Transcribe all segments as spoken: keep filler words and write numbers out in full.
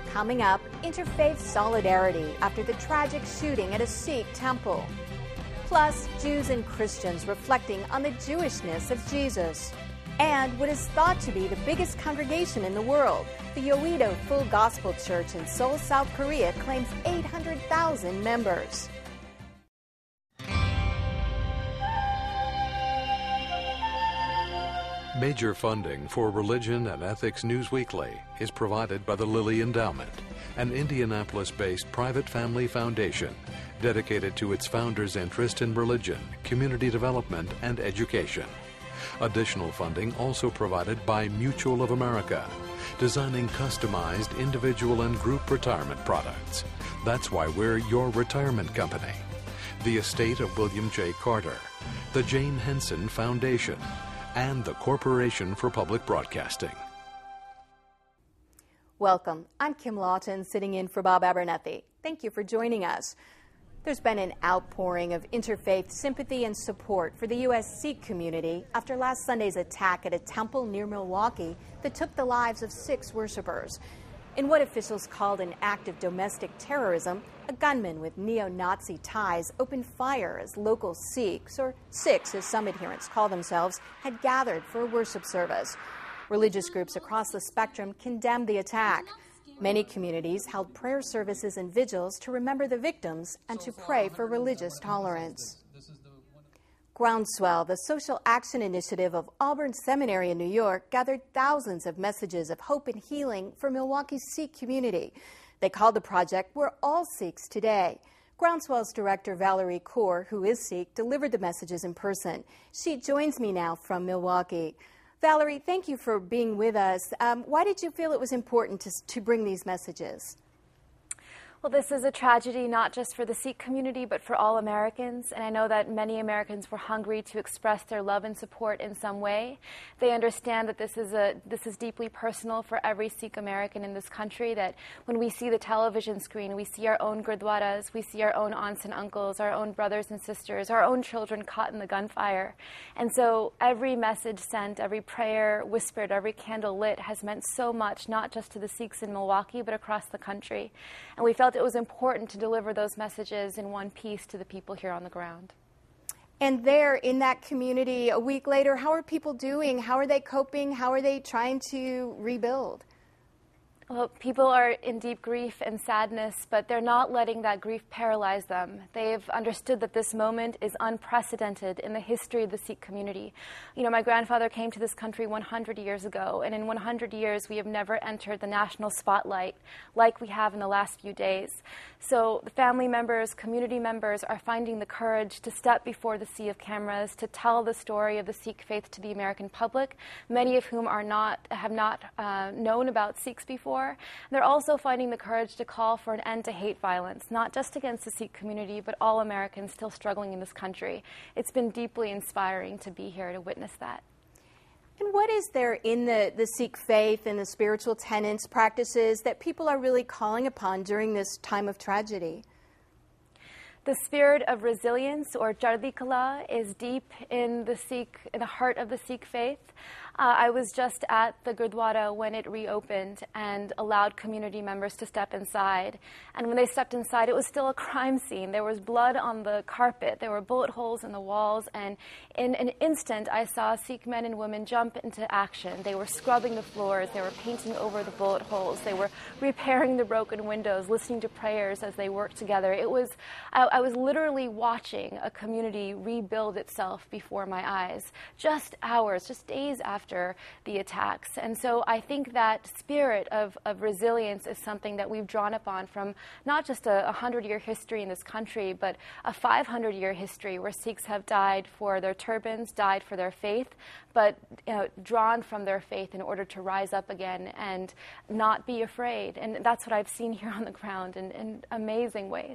Coming up, interfaith solidarity after the tragic shooting at a Sikh temple. Plus, Jews and Christians reflecting on the Jewishness of Jesus. And what is thought to be the biggest congregation in the world, the Yoido Full Gospel Church in Seoul, South Korea, claims eight hundred thousand members. Major funding for Religion and Ethics News Weekly is provided by the Lilly Endowment, an Indianapolis-based private family foundation dedicated to its founders' interest in religion, community development, and education. Additional funding also provided by Mutual of America, designing customized individual and group retirement products. That's why we're your retirement company. The estate of William J. Carter, the Jane Henson Foundation, and the Corporation for Public Broadcasting. Welcome. I'm Kim Lawton, sitting in for Bob Abernethy. Thank you for joining us. There's been an outpouring of interfaith sympathy and support for the U S Sikh community after last Sunday's attack at a temple near Milwaukee that took the lives of six worshipers. In what officials called an act of domestic terrorism, a gunman with neo-Nazi ties opened fire as local Sikhs, or Sikhs as some adherents call themselves, had gathered for a worship service. Religious groups across the spectrum condemned the attack. Many communities held prayer services and vigils to remember the victims and to pray for religious tolerance. Groundswell, the social action initiative of Auburn Seminary in New York, gathered thousands of messages of hope and healing for Milwaukee's Sikh community. They called the project We're All Sikhs Today. Groundswell's director, Valerie Kaur, who is Sikh, delivered the messages in person. She joins me now from Milwaukee. Valerie, thank you for being with us. Um, why did you feel it was important to, to bring these messages? Well, this is a tragedy not just for the Sikh community, but for all Americans. And I know that many Americans were hungry to express their love and support in some way. They understand that this is a this is deeply personal for every Sikh American in this country, that when we see the television screen, we see our own gurdwaras, we see our own aunts and uncles, our own brothers and sisters, our own children caught in the gunfire. And so every message sent, every prayer whispered, every candle lit has meant so much, not just to the Sikhs in Milwaukee, but across the country. And we felt it was important to deliver those messages in one piece to the people here on the ground. And there in that community, a week later, how are people doing? How are they coping? How are they trying to rebuild? Well, people are in deep grief and sadness, but they're not letting that grief paralyze them. They've understood that this moment is unprecedented in the history of the Sikh community. You know, my grandfather came to this country one hundred years ago, and in one hundred years, we have never entered the national spotlight like we have in the last few days. So the family members, community members are finding the courage to step before the sea of cameras, to tell the story of the Sikh faith to the American public, many of whom are not, have not uh, known about Sikhs before. They're also finding the courage to call for an end to hate violence, not just against the Sikh community, but all Americans still struggling in this country. It's been deeply inspiring to be here to witness that. And what is there in the, the Sikh faith and the spiritual tenets, practices that people are really calling upon during this time of tragedy? The spirit of resilience, or Chardi Kala, is deep in the Sikh, in the heart of the Sikh faith. Uh, I was just at the Gurdwara when it reopened and allowed community members to step inside. And when they stepped inside, it was still a crime scene. There was blood on the carpet. There were bullet holes in the walls. And in an instant, I saw Sikh men and women jump into action. They were scrubbing the floors. They were painting over the bullet holes. They were repairing the broken windows, listening to prayers as they worked together. It was, I, I was literally watching a community rebuild itself before my eyes, just hours, just days after the attacks. And so I think that spirit of, of resilience is something that we've drawn upon from not just a hundred-year history in this country, but a five hundred year history where Sikhs have died for their turbans, died for their faith, but you know, drawn from their faith in order to rise up again and not be afraid. And that's what I've seen here on the ground in, in amazing ways.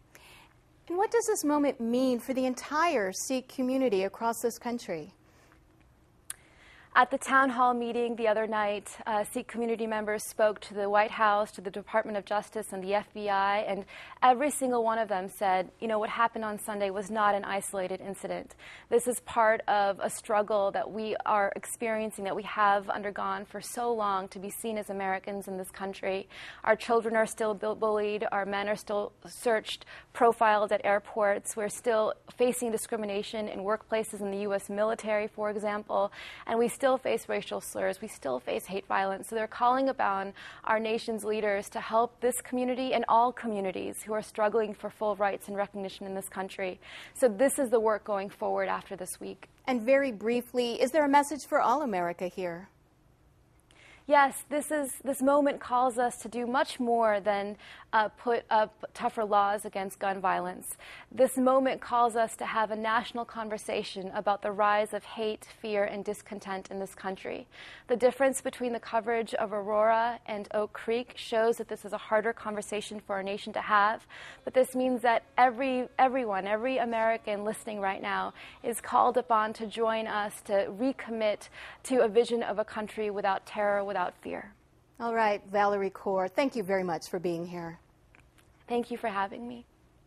And what does this moment mean for the entire Sikh community across this country? At the town hall meeting the other night, uh, Sikh community members spoke to the White House, to the Department of Justice, and the F B I, and every single one of them said, you know, what happened on Sunday was not an isolated incident. This is part of a struggle that we are experiencing, that we have undergone for so long to be seen as Americans in this country. Our children are still bullied. Our men are still searched, profiled at airports. We're still facing discrimination in workplaces in the U S military, for example, and we still face racial slurs. We still face hate violence. So they're calling upon our nation's leaders to help this community and all communities who are struggling for full rights and recognition in this country. So this is the work going forward after this week. And very briefly, is there a message for all America here? Yes, this is this moment calls us to do much more than uh, put up tougher laws against gun violence. This moment calls us to have a national conversation about the rise of hate, fear, and discontent in this country. The difference between the coverage of Aurora and Oak Creek shows that this is a harder conversation for our nation to have, but this means that every everyone, every American listening right now is called upon to join us to recommit to a vision of a country without terror, without fear. All right, Valerie Kaur, thank you very much for being here. Thank you for having me.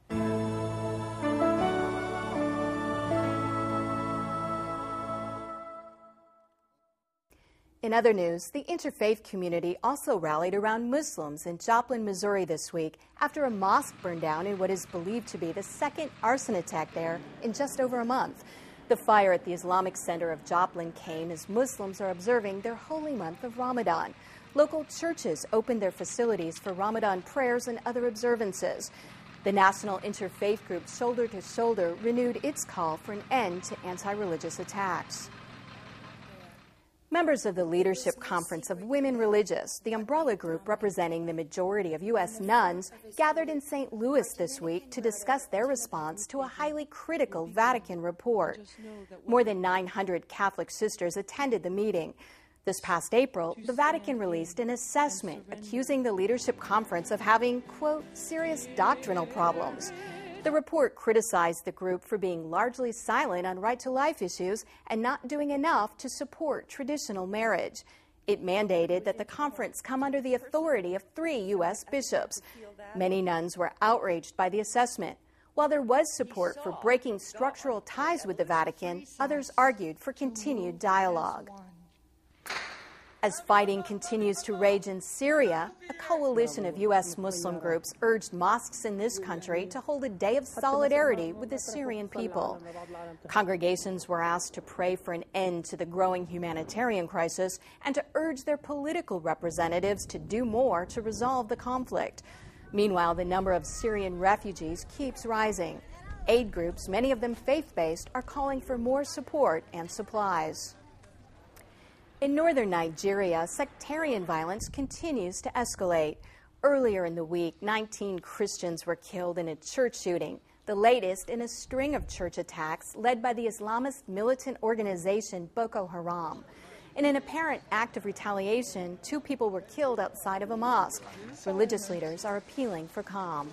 In other news, the interfaith community also rallied around Muslims in Joplin, Missouri this week after a mosque burned down in what is believed to be the second arson attack there in just over a month. The fire at the Islamic Center of Joplin came as Muslims are observing their holy month of Ramadan. Local churches opened their facilities for Ramadan prayers and other observances. The national interfaith group Shoulder to Shoulder renewed its call for an end to anti-religious attacks. Members of the Leadership Conference of Women Religious, the umbrella group representing the majority of U S nuns, gathered in Saint Louis this week to discuss their response to a highly critical Vatican report. More than nine hundred Catholic sisters attended the meeting. This past April, the Vatican released an assessment accusing the Leadership Conference of having, quote, serious doctrinal problems. The report criticized the group for being largely silent on right-to-life issues and not doing enough to support traditional marriage. It mandated that the conference come under the authority of three U S bishops. Many nuns were outraged by the assessment. While there was support for breaking structural ties with the Vatican, others argued for continued dialogue. As fighting continues to rage in Syria, a coalition of U S Muslim groups urged mosques in this country to hold a day of solidarity with the Syrian people. Congregations were asked to pray for an end to the growing humanitarian crisis and to urge their political representatives to do more to resolve the conflict. Meanwhile, the number of Syrian refugees keeps rising. Aid groups, many of them faith-based, are calling for more support and supplies. In northern Nigeria, sectarian violence continues to escalate. Earlier in the week, nineteen Christians were killed in a church shooting, the latest in a string of church attacks led by the Islamist militant organization Boko Haram. In an apparent act of retaliation, two people were killed outside of a mosque. Religious leaders are appealing for calm.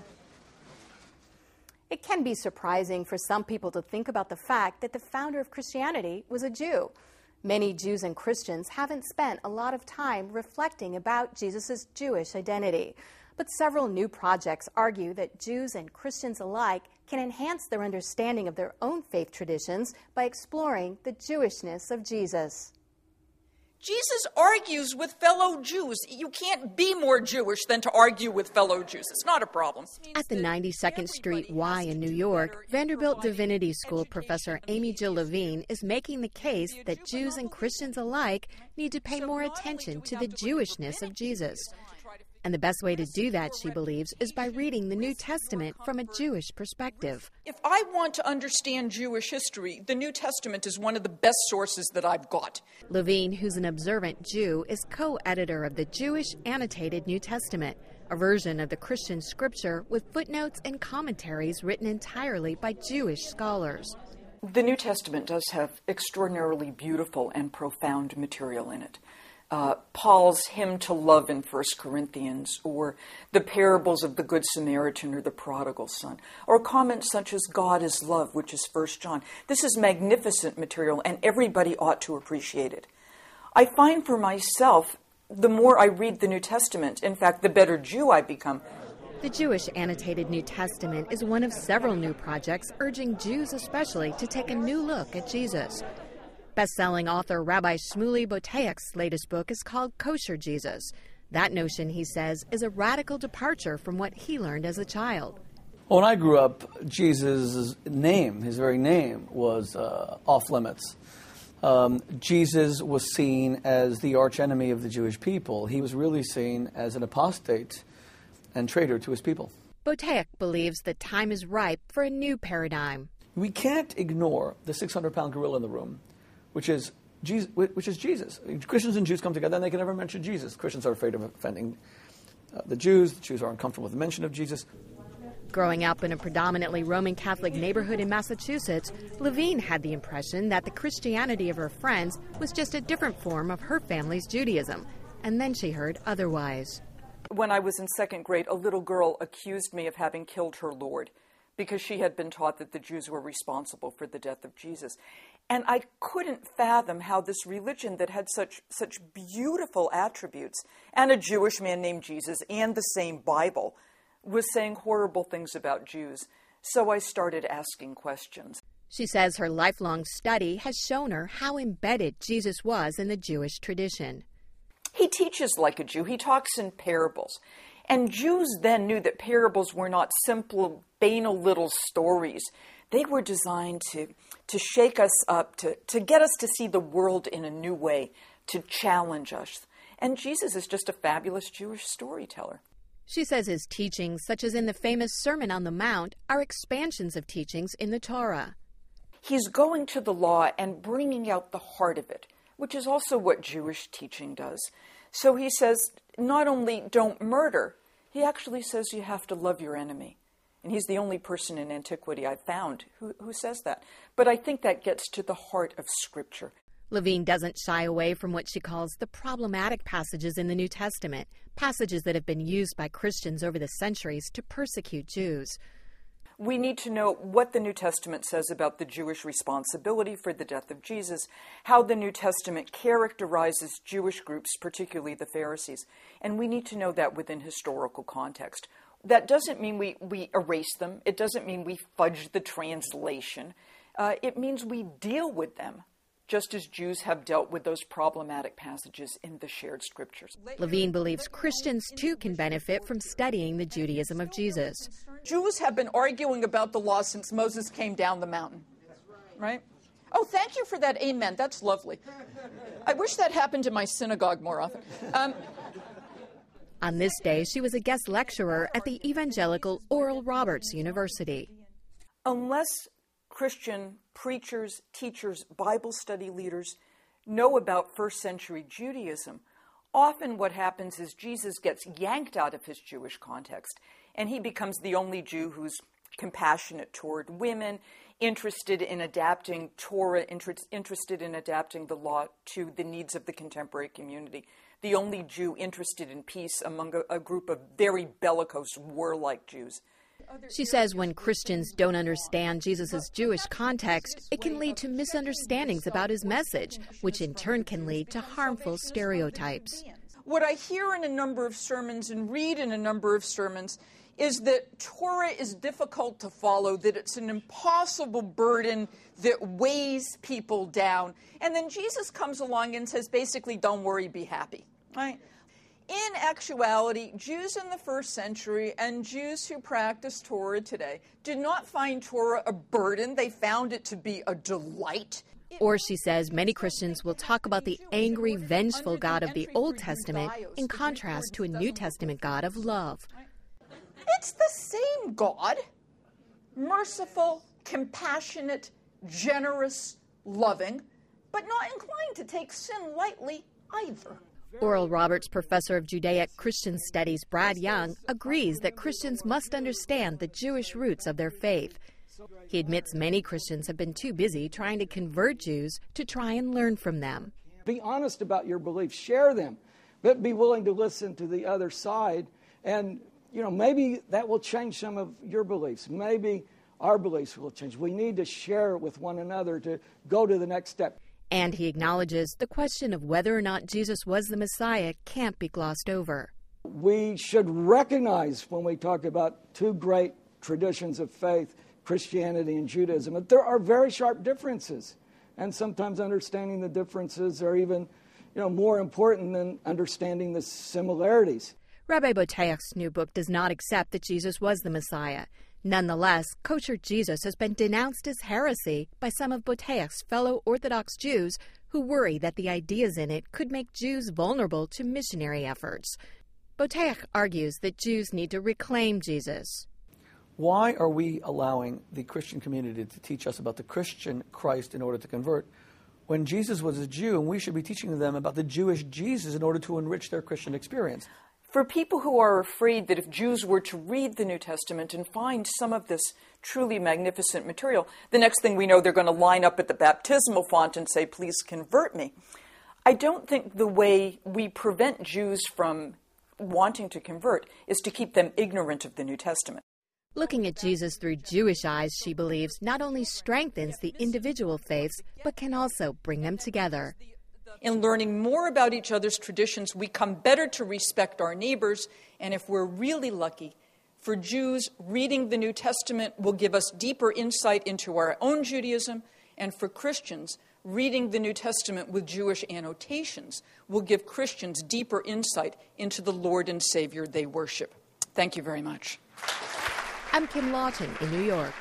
It can be surprising for some people to think about the fact that the founder of Christianity was a Jew. Many Jews and Christians haven't spent a lot of time reflecting about Jesus' Jewish identity. But several new projects argue that Jews and Christians alike can enhance their understanding of their own faith traditions by exploring the Jewishness of Jesus. Jesus argues with fellow Jews. You can't be more Jewish than to argue with fellow Jews. It's not a problem. At the ninety-second Street Y in New York, Vanderbilt Divinity School professor Amy Jill Levine is making the case that Jews and Christians alike need to pay more attention to the Jewishness of Jesus. And the best way to do that, she believes, is by reading the New Testament from a Jewish perspective. If I want to understand Jewish history, the New Testament is one of the best sources that I've got. Levine, who's an observant Jew, is co-editor of the Jewish Annotated New Testament, a version of the Christian scripture with footnotes and commentaries written entirely by Jewish scholars. The New Testament does have extraordinarily beautiful and profound material in it. Uh, Paul's hymn to love in First Corinthians, or the parables of the Good Samaritan or the prodigal son, or comments such as God is love, which is First John. This is magnificent material, and everybody ought to appreciate it. I find for myself, the more I read the New Testament, in fact, the better Jew I become. The Jewish Annotated New Testament is one of several new projects urging Jews especially to take a new look at Jesus. Best-selling author Rabbi Shmuley Boteach's latest book is called Kosher Jesus. That notion, he says, is a radical departure from what he learned as a child. When I grew up, Jesus' name, his very name, was uh, off limits. Um, Jesus was seen as the archenemy of the Jewish people. He was really seen as an apostate and traitor to his people. Boteach believes the time is ripe for a new paradigm. We can't ignore the six hundred pound gorilla in the room, which is Jesus, which is Jesus. Christians and Jews come together and they can never mention Jesus. Christians are afraid of offending uh, the Jews. The Jews are uncomfortable with the mention of Jesus. Growing up in a predominantly Roman Catholic neighborhood in Massachusetts, Levine had the impression that the Christianity of her friends was just a different form of her family's Judaism. And then she heard otherwise. When I was in second grade, a little girl accused me of having killed her Lord because she had been taught that the Jews were responsible for the death of Jesus. And I couldn't fathom how this religion that had such such beautiful attributes, and a Jewish man named Jesus, and the same Bible, was saying horrible things about Jews. So I started asking questions. She says her lifelong study has shown her how embedded Jesus was in the Jewish tradition. He teaches like a Jew. He talks in parables. And Jews then knew that parables were not simple, banal little stories. They were designed to, to shake us up, to, to get us to see the world in a new way, to challenge us. And Jesus is just a fabulous Jewish storyteller. She says his teachings, such as in the famous Sermon on the Mount, are expansions of teachings in the Torah. He's going to the law and bringing out the heart of it, which is also what Jewish teaching does. So he says, not only don't murder, he actually says you have to love your enemy. And he's the only person in antiquity I've found who, who says that. But I think that gets to the heart of Scripture. Levine doesn't shy away from what she calls the problematic passages in the New Testament, passages that have been used by Christians over the centuries to persecute Jews. We need to know what the New Testament says about the Jewish responsibility for the death of Jesus, how the New Testament characterizes Jewish groups, particularly the Pharisees, and we need to know that within historical context. That doesn't mean we, we erase them. It doesn't mean we fudge the translation. Uh, it means we deal with them, just as Jews have dealt with those problematic passages in the shared scriptures. Levine believes Christians, too, can benefit from studying the Judaism of Jesus. Jews have been arguing about the law since Moses came down the mountain, right? Oh, thank you for that amen. That's lovely. I wish that happened in my synagogue more often. Um, On this day, she was a guest lecturer at the evangelical Oral Roberts University. Unless Christian preachers, teachers, Bible study leaders know about first century Judaism, often what happens is Jesus gets yanked out of his Jewish context, and he becomes the only Jew who's compassionate toward women, interested in adapting Torah, inter- interested in adapting the law to the needs of the contemporary community, the only Jew interested in peace among a, a group of very bellicose, warlike Jews. She says when Christians don't understand Jesus' Jewish context, it can lead to misunderstandings about his message, which in turn can lead to harmful stereotypes. What I hear in a number of sermons and read in a number of sermons is that Torah is difficult to follow, that it's an impossible burden that weighs people down. And then Jesus comes along and says, basically, don't worry, be happy, right? In actuality, Jews in the first century and Jews who practice Torah today did not find Torah a burden. They found it to be a delight. Or, she says, many Christians will talk about the angry, vengeful God of the Old Testament in contrast to a New Testament God of love. It's the same God, merciful, compassionate, generous, loving, but not inclined to take sin lightly either. Oral Roberts professor of Judaic Christian Studies Brad Young agrees that Christians must understand the Jewish roots of their faith. He admits many Christians have been too busy trying to convert Jews to try and learn from them. Be honest about your beliefs, share them, but be willing to listen to the other side. And, you know, maybe that will change some of your beliefs. Maybe our beliefs will change. We need to share with one another to go to the next step. And he acknowledges the question of whether or not Jesus was the Messiah can't be glossed over. We should recognize when we talk about two great traditions of faith, Christianity and Judaism, that there are very sharp differences. And sometimes understanding the differences are even, you know, more important than understanding the similarities. Rabbi Boteach's new book does not accept that Jesus was the Messiah. Nonetheless, kosher Jesus has been denounced as heresy by some of Boteach's fellow Orthodox Jews who worry that the ideas in it could make Jews vulnerable to missionary efforts. Boteach argues that Jews need to reclaim Jesus. Why are we allowing the Christian community to teach us about the Christian Christ in order to convert, when Jesus was a Jew and we should be teaching them about the Jewish Jesus in order to enrich their Christian experience? For people who are afraid that if Jews were to read the New Testament and find some of this truly magnificent material, the next thing we know they're going to line up at the baptismal font and say, please convert me. I don't think the way we prevent Jews from wanting to convert is to keep them ignorant of the New Testament. Looking at Jesus through Jewish eyes, she believes, not only strengthens the individual faiths, but can also bring them together. In learning more about each other's traditions, we come better to respect our neighbors, and if we're really lucky, for Jews, reading the New Testament will give us deeper insight into our own Judaism, and for Christians, reading the New Testament with Jewish annotations will give Christians deeper insight into the Lord and Savior they worship. Thank you very much. I'm Kim Lawton in New York.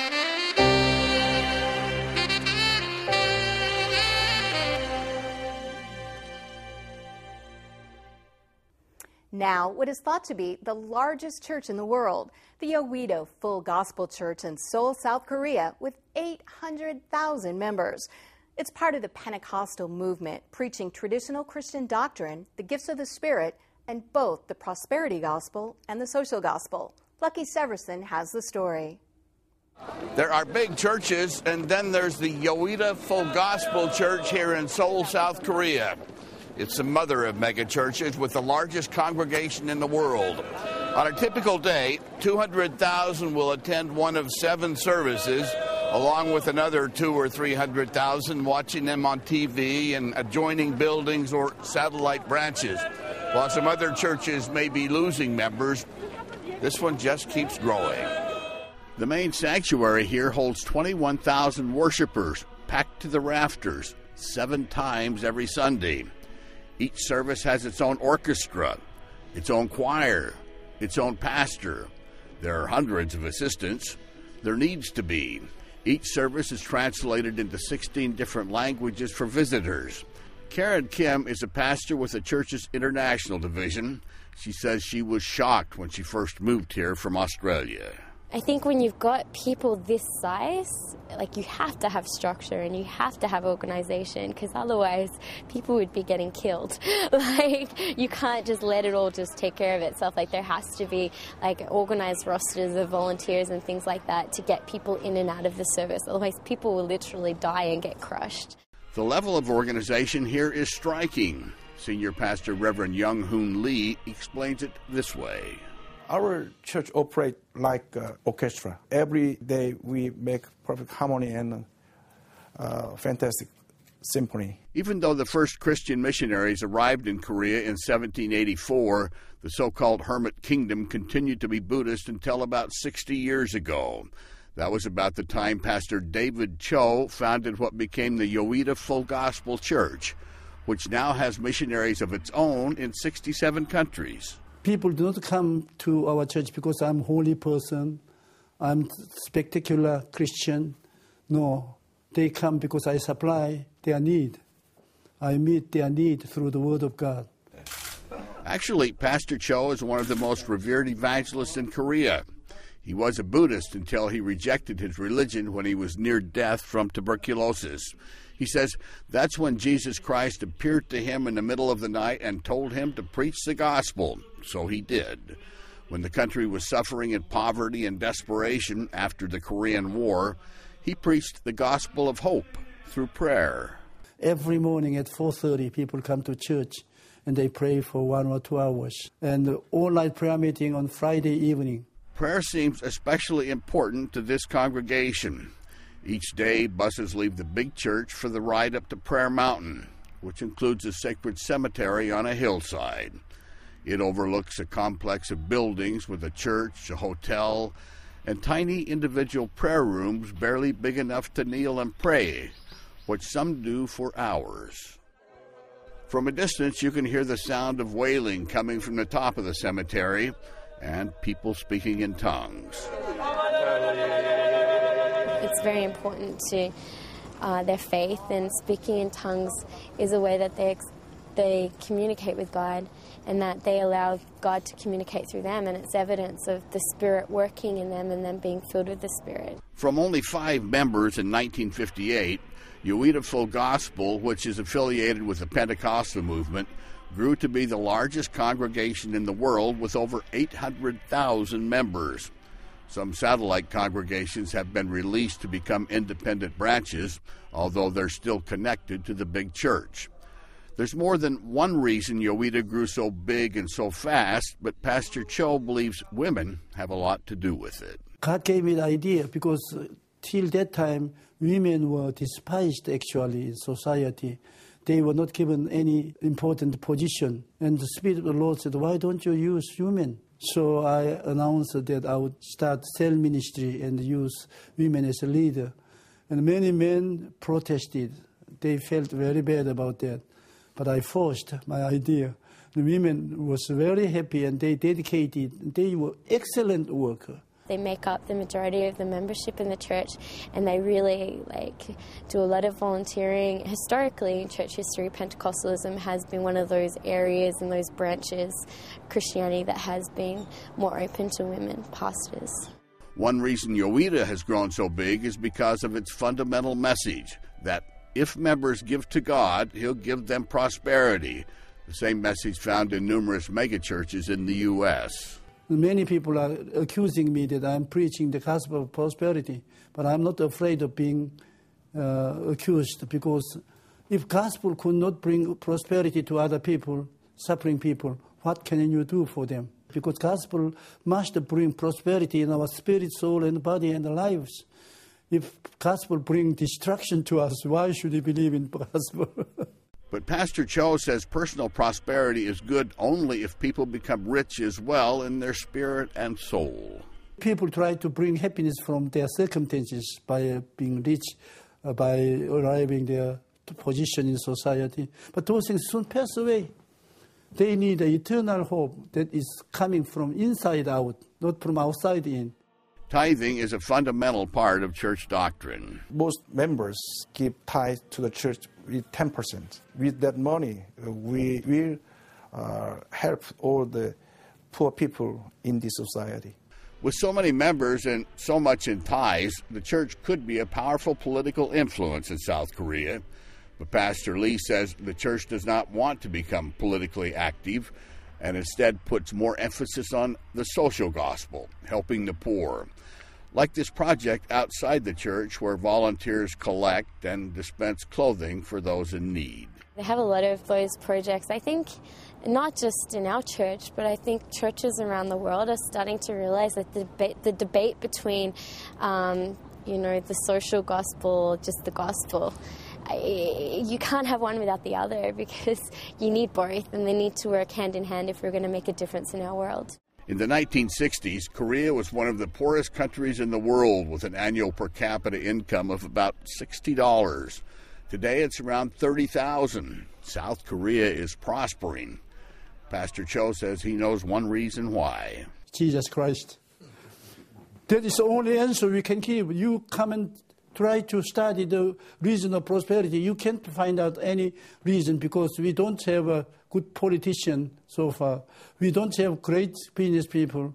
Now, what is thought to be the largest church in the world, the Yowido Full Gospel Church in Seoul, South Korea, with eight hundred thousand members. It's part of the Pentecostal movement, preaching traditional Christian doctrine, the gifts of the Spirit, and both the prosperity gospel and the social gospel. Lucky Severson has the story. There are big churches, and then there's the Yowido Full Gospel Church here in Seoul, South Korea. It's the mother of megachurches with the largest congregation in the world. On a typical day, two hundred thousand will attend one of seven services, along with another two or three hundred thousand watching them on T V in adjoining buildings or satellite branches. While some other churches may be losing members, this one just keeps growing. The main sanctuary here holds twenty-one thousand worshipers, packed to the rafters, seven times every Sunday. Each service has its own orchestra, its own choir, its own pastor. There are hundreds of assistants. There needs to be. Each service is translated into sixteen different languages for visitors. Karen Kim is a pastor with the church's international division. She says she was shocked when she first moved here from Australia. I think when you've got people this size, like, you have to have structure and you have to have organization, because otherwise people would be getting killed. Like, you can't just let it all just take care of itself. Like, there has to be like organized rosters of volunteers and things like that to get people in and out of the service. Otherwise people will literally die and get crushed. The level of organization here is striking. Senior Pastor Reverend Young Hoon Lee explains it this way. Our church operates like an orchestra. Every day we make perfect harmony and uh, fantastic symphony. Even though the first Christian missionaries arrived in Korea in seventeen eighty-four, the so-called Hermit Kingdom continued to be Buddhist until about sixty years ago. That was about the time Pastor David Cho founded what became the Yowido Full Gospel Church, which now has missionaries of its own in sixty-seven countries. People do not come to our church because I'm a holy person, I'm spectacular Christian. No, they come because I supply their need. I meet their need through the Word of God. Actually, Pastor Cho is one of the most revered evangelists in Korea. He was a Buddhist until he rejected his religion when he was near death from tuberculosis. He says that's when Jesus Christ appeared to him in the middle of the night and told him to preach the gospel. So he did. When the country was suffering in poverty and desperation after the Korean War, he preached the gospel of hope through prayer. Every morning at four thirty, people come to church and they pray for one or two hours. And the all-night prayer meeting on Friday evening. Prayer seems especially important to this congregation. Each day, buses leave the big church for the ride up to Prayer Mountain, which includes a sacred cemetery on a hillside. It overlooks a complex of buildings with a church, a hotel, and tiny individual prayer rooms barely big enough to kneel and pray, which some do for hours. From a distance, you can hear the sound of wailing coming from the top of the cemetery and people speaking in tongues. It's very important to uh, their faith, and speaking in tongues is a way that they ex- they communicate with God, and that they allow God to communicate through them, and it's evidence of the Spirit working in them and them being filled with the Spirit. From only five members in nineteen fifty-eight, Yowido Full Gospel, which is affiliated with the Pentecostal movement, grew to be the largest congregation in the world with over eight hundred thousand members. Some satellite congregations have been released to become independent branches, although they're still connected to the big church. There's more than one reason Yowido grew so big and so fast, but Pastor Cho believes women have a lot to do with it. God gave me the idea because uh, till that time, women were despised actually in society. They were not given any important position. And the Spirit of the Lord said, why don't you use women? So I announced that I would start cell ministry and use women as a leader. And many men protested. They felt very bad about that. But I forced my idea. The women was very happy and they dedicated. They were excellent workers. They make up the majority of the membership in the church, and they really like do a lot of volunteering. Historically, in church history, Pentecostalism has been one of those areas and those branches of Christianity that has been more open to women pastors. One reason Yowido has grown so big is because of its fundamental message that if members give to God, He'll give them prosperity, the same message found in numerous megachurches in the U S Many people are accusing me that I'm preaching the gospel of prosperity, but I'm not afraid of being uh, accused, because if gospel could not bring prosperity to other people, suffering people, what can you do for them? Because gospel must bring prosperity in our spirit, soul, and body and lives. If gospel brings destruction to us, why should we believe in gospel? But Pastor Cho says personal prosperity is good only if people become rich as well in their spirit and soul. People try to bring happiness from their circumstances by uh, being rich, uh, by arriving their position in society. But those things soon pass away. They need an eternal hope that is coming from inside out, not from outside in. Tithing is a fundamental part of church doctrine. Most members give tithe to the church with ten percent. With that money, we will uh, help all the poor people in this society. With so many members and so much in tithes, the church could be a powerful political influence in South Korea. But Pastor Lee says the church does not want to become politically active and instead puts more emphasis on the social gospel, helping the poor. Like this project outside the church where volunteers collect and dispense clothing for those in need. They have a lot of those projects. I think not just in our church, but I think churches around the world are starting to realize that the debate, the debate between, um, you know, the social gospel, just the gospel, you can't have one without the other, because you need both, and they need to work hand in hand if we're going to make a difference in our world. In the nineteen sixties, Korea was one of the poorest countries in the world with an annual per capita income of about sixty dollars. Today it's around thirty thousand dollars. South Korea is prospering. Pastor Cho says he knows one reason why. Jesus Christ. That is the only answer we can give. You come and try to study the reason of prosperity. You can't find out any reason, because we don't have a good politician so far. We don't have great business people.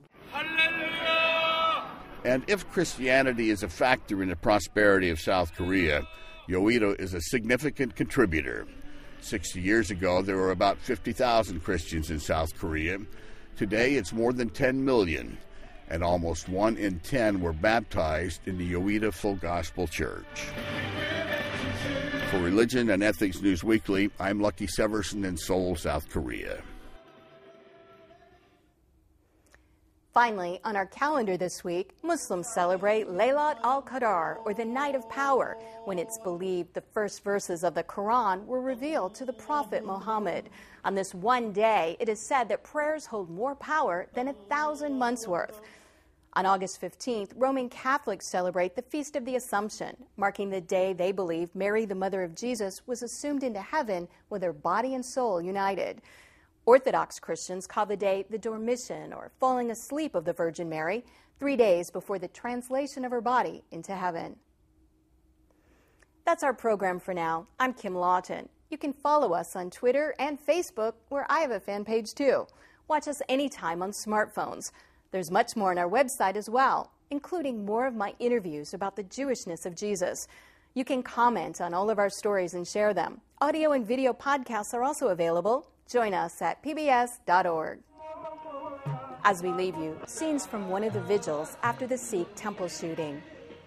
Hallelujah! And if Christianity is a factor in the prosperity of South Korea, Yowido is a significant contributor. Sixty years ago, there were about fifty thousand Christians in South Korea. Today, it's more than ten million. And almost one in ten were baptized in the Yowido Full Gospel Church. For Religion and Ethics News Weekly, I'm Lucky Severson in Seoul, South Korea. Finally, on our calendar this week, Muslims celebrate Laylat al-Qadr, or the Night of Power, when it's believed the first verses of the Quran were revealed to the Prophet Muhammad. On this one day, it is said that prayers hold more power than a thousand months' worth. On August fifteenth, Roman Catholics celebrate the Feast of the Assumption, marking the day they believe Mary, the mother of Jesus, was assumed into heaven with her body and soul united. Orthodox Christians call the day the Dormition, or falling asleep of the Virgin Mary, three days before the translation of her body into heaven. That's our program for now. I'm Kim Lawton. You can follow us on Twitter and Facebook, where I have a fan page too. Watch us anytime on smartphones. There's much more on our website as well, including more of my interviews about the Jewishness of Jesus. You can comment on all of our stories and share them. Audio and video podcasts are also available. Join us at P B S dot org. As we leave you, scenes from one of the vigils after the Sikh temple shooting.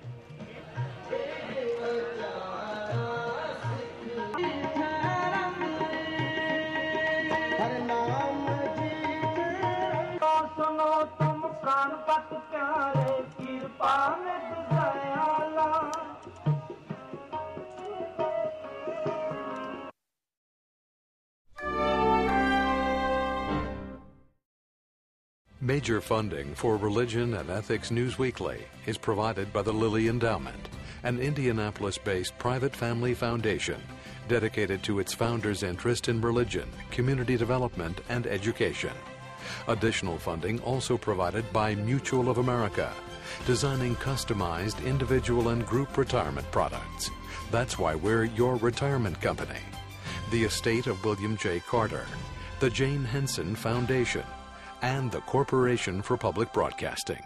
Major funding for Religion and Ethics News Weekly is provided by the Lilly Endowment, an Indianapolis-based private family foundation dedicated to its founders' interest in religion, community development, and education. Additional funding also provided by Mutual of America, designing customized individual and group retirement products. That's why we're your retirement company. The estate of William J. Carter, the Jane Henson Foundation, and the Corporation for Public Broadcasting.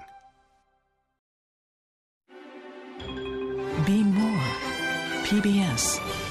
Be more. P B S.